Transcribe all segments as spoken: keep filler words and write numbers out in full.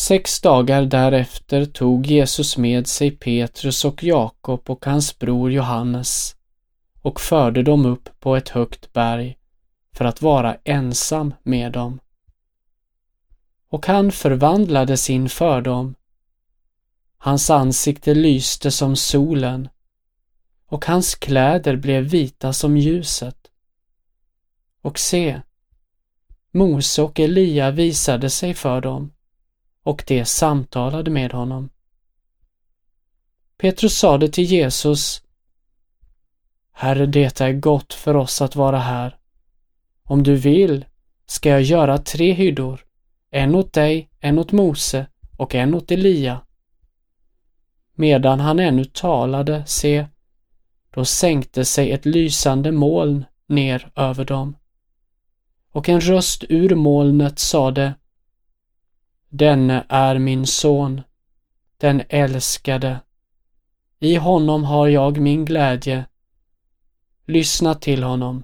Sex dagar därefter tog Jesus med sig Petrus och Jakob och hans bror Johannes och förde dem upp på ett högt berg för att vara ensam med dem. Och han förvandlades inför dem. Hans ansikte lyste som solen och hans kläder blev vita som ljuset. Och se, Mose och Elia visade sig för dem och de samtalade med honom. Petrus sade till Jesus: Herre, det är gott för oss att vara här. Om du vill ska jag göra tre hyddor, en åt dig, en åt Mose och en åt Elia. Medan han ännu talade, se, då sänkte sig ett lysande moln ner över dem. Och en röst ur molnet sade: Denne är min son, den älskade. I honom har jag min glädje. Lyssna till honom.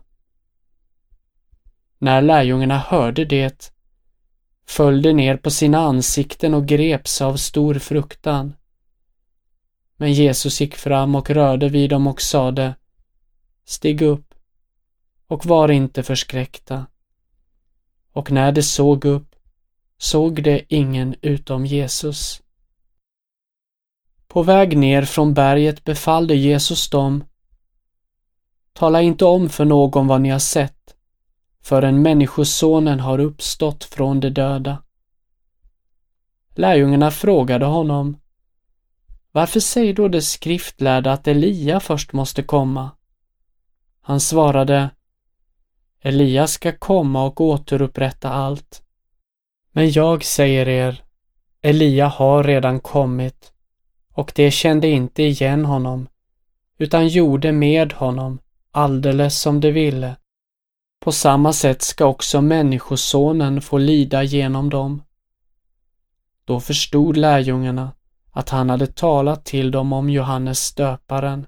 När lärjungarna hörde det, föll de ner på sina ansikten och greps av stor fruktan. Men Jesus gick fram och rörde vid dem och sade: Stig upp och var inte förskräckta. Och när de såg upp, såg de ingen utom Jesus. På väg ner från berget befallde Jesus dem: Tala inte om för någon vad ni har sett, förrän Människosonen har uppstått från de döda. Lärjungarna frågade honom: Varför säger då de skriftlärda att Elia först måste komma? Han svarade: Elia ska komma och återupprätta allt. Men jag säger er, Elia har redan kommit, och de kände inte igen honom, utan gjorde med honom alldeles som de ville. På samma sätt ska också Människosonen få lida genom dem. Då förstod lärjungarna att han hade talat till dem om Johannes döparen.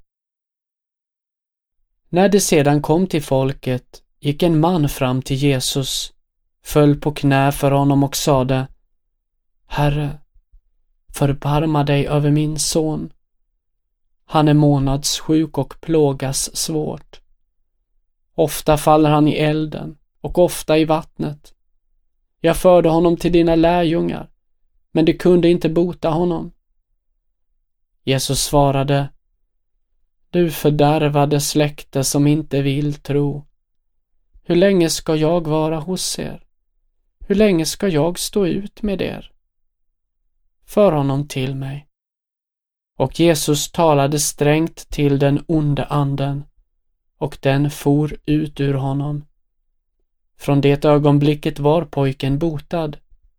När de sedan kom till folket gick en man fram till Jesus, föll på knä för honom och sade: Herre, förbarma dig över min son. Han är månadssjuk och plågas svårt. Ofta faller han i elden och ofta i vattnet. Jag förde honom till dina lärjungar, men de kunde inte bota honom. Jesus svarade: Du fördärvade släkte som inte vill tro. Hur länge ska jag vara hos er? Hur länge ska jag stå ut med er? För honom till mig. Och Jesus talade strängt till den onde anden, och den for ut ur honom. Från det ögonblicket var pojken botad.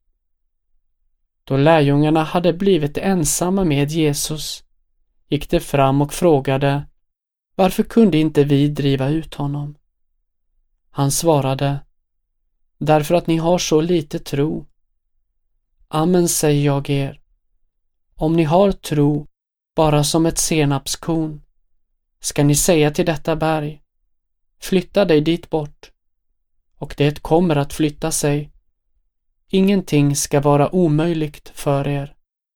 Då lärjungarna hade blivit ensamma med Jesus, gick de fram och frågade: Varför kunde inte vi driva ut honom? Han svarade: Därför att ni har så lite tro. Amen, säger jag er. Om ni har tro bara som ett senapskorn, ska ni säga till detta berg: Flytta dig dit bort, och det kommer att flytta sig. Ingenting ska vara omöjligt för er.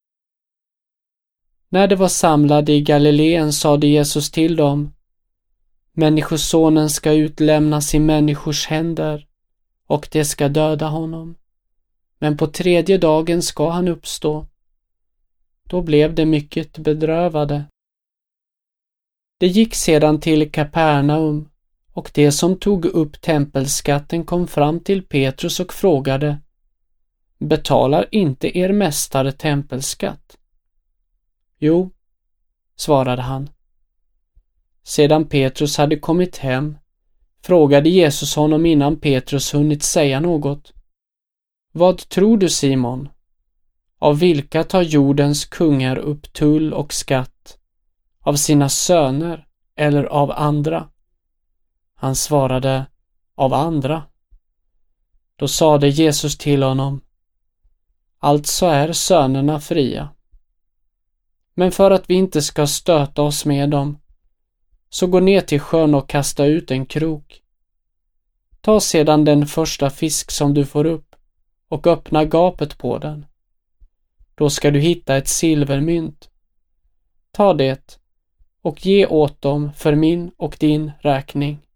När de var samlade i Galileen sade Jesus till dem: Människosonen ska utlämnas i människors händer, och de ska döda honom. Men på tredje dagen ska han uppstå. Då blev de mycket bedrövade. Det gick sedan till Kapernaum, och de som tog upp tempelskatten kom fram till Petrus och frågade: Betalar inte er mästare tempelskatt? Jo, svarade han. Sedan Petrus hade kommit hem frågade Jesus honom innan Petrus hunnit säga något: Vad tror du, Simon? Av vilka tar jordens kungar upp tull och skatt? Av sina söner eller av andra? Han svarade: Av andra. Då sade Jesus till honom: Alltså är sönerna fria. Men för att vi inte ska stöta oss med dem, så gå ner till sjön och kasta ut en krok. Ta sedan den första fisk som du får upp och öppna gapet på den. Då ska du hitta ett silvermynt. Ta det och ge åt dem för min och din räkning.